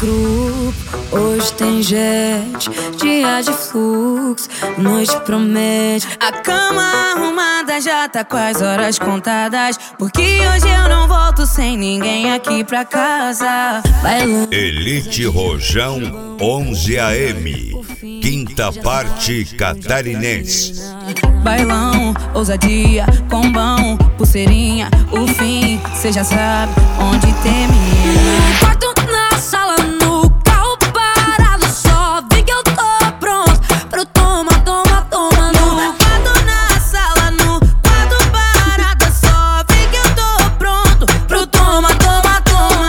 grupo, hoje tem jet, dia de fluxo, noite promete. A cama arrumada já tá com as horas contadas, porque hoje eu não volto sem ninguém aqui pra casa. Bailando. Elite Rojão 11 AM, quinta parte catarinense. Bailão, ousadia, combão, pulseirinha, o fim, cê já sabe onde termina. Quarto na sala, no carro parado, só vi que eu tô pronto pro toma, toma, toma. No quarto na sala, no quarto parado, só vi que eu tô pronto pro toma, toma, toma.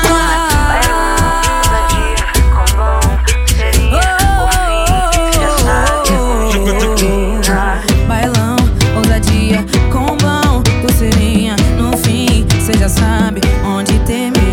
Bailão, ousadia, combão, pulseirinha, no fim, cê já sabe onde termina.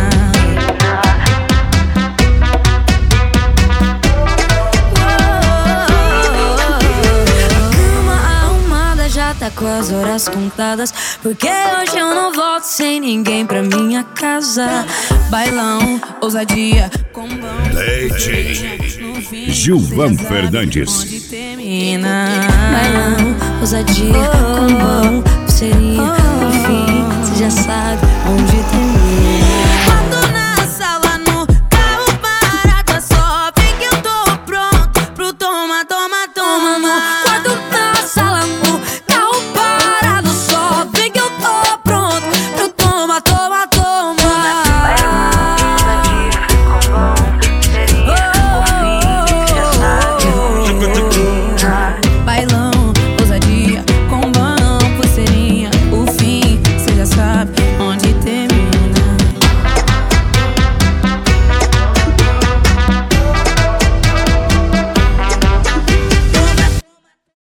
A cama arrumada já tá com as horas contadas, porque hoje eu não volto sem ninguém pra minha casa. Bailão, ousadia, combão, Gilvan Fernandes. onde termina. Bailão, ousadia, combão, pulseirinha, no fim, cê já sabe.